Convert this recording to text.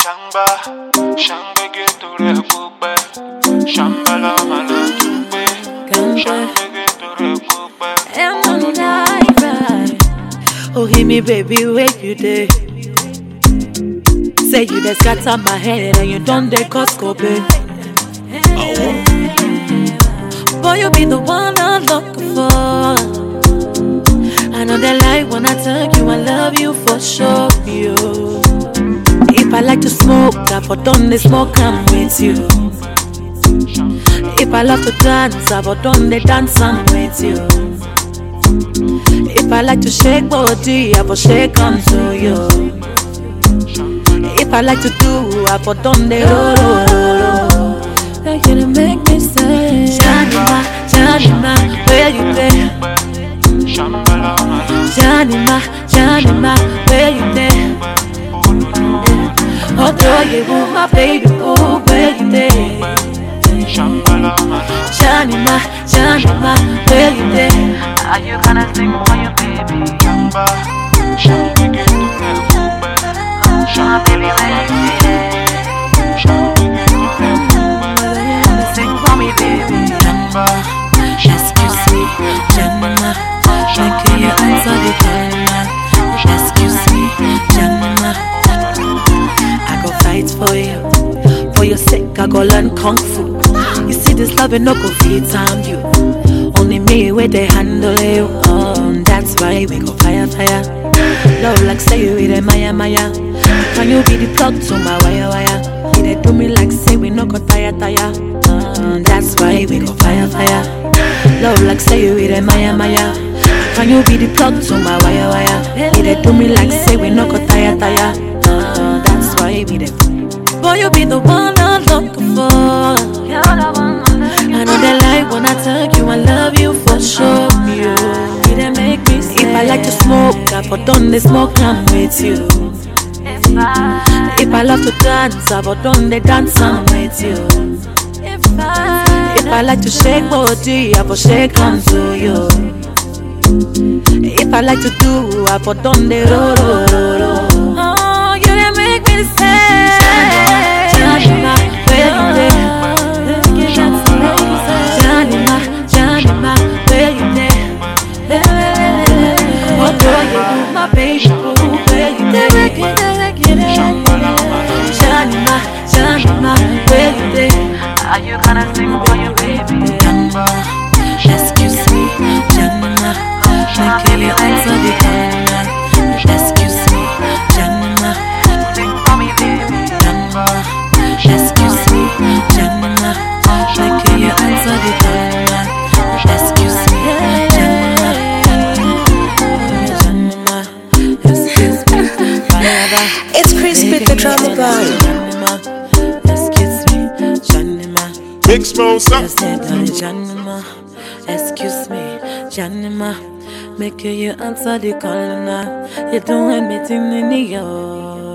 Shamba, shamba get to the coupe. Shambala malatupe. Shamba get to the coupe. And on night ride. Oh, hear me, baby, where you there? Say you just got on my head and you done the Costco, babe. Boy, you be the one I'm looking for. I know that light when I tell you I love you for sure, you. If I like to smoke, I for done the smoke, I'm with you. If I love to dance, I for done the dance, I'm with you. If I like to shake body, I for shake onto you. If I like to do, I for done the roll. You're gonna make me say, Janima, Janima, where you there? Janima, Janima, where you there? Oh, girl, you my baby, oh, where you there? Janima, Janima, where you there? Are you gonna sing for your baby? My baby, where you there? Sing for me, baby. Excuse me, Janima, make you answer the call. Excuse me, Janima, I go fight for you. For your sake, I go learn kung fu. You see this love and no go feed time you. Only me where they handle you. That's why we go fire, fire. Love like say you with a Maya, Maya. Can you be the plug to my wire, wire? They do me like say we no go tire, tire. That's why we go fire, fire. Love like say you with a Maya, Maya. Can you be the plug to my wire, wire? They do me like say we no go tire, tire. That's why we the. Boy, you be the one I'm looking for. You're the one I'm looking for. I know that light when I tell you I love you for sure. You didn't make me say. If I like to smoke, I for done the smoke, I'm with you. If I love to dance, I for done the dance, I'm with you. If I like to shake body, I for shake onto you. If I like to do, I for done the roll. Oh, you didn't make me say. Janima, where you there? Janima, Janima, where you there? Oh, girl, you my baby, oh, where you there? Janima, Janima, where you there? Are you gonna sing for your baby? Excuse me, Janima, make you answer the call. Excuse me, Janima, Sing for me, baby. excuse me, Janima, make you answer the call. Excuse me, Janima, Janima, excuse me, Baba. It's Crispy the drama boy. Janima, excuse me, Janima. Big Smosa. Janima, excuse me, Janima, make you answer the call now. You're doing me in the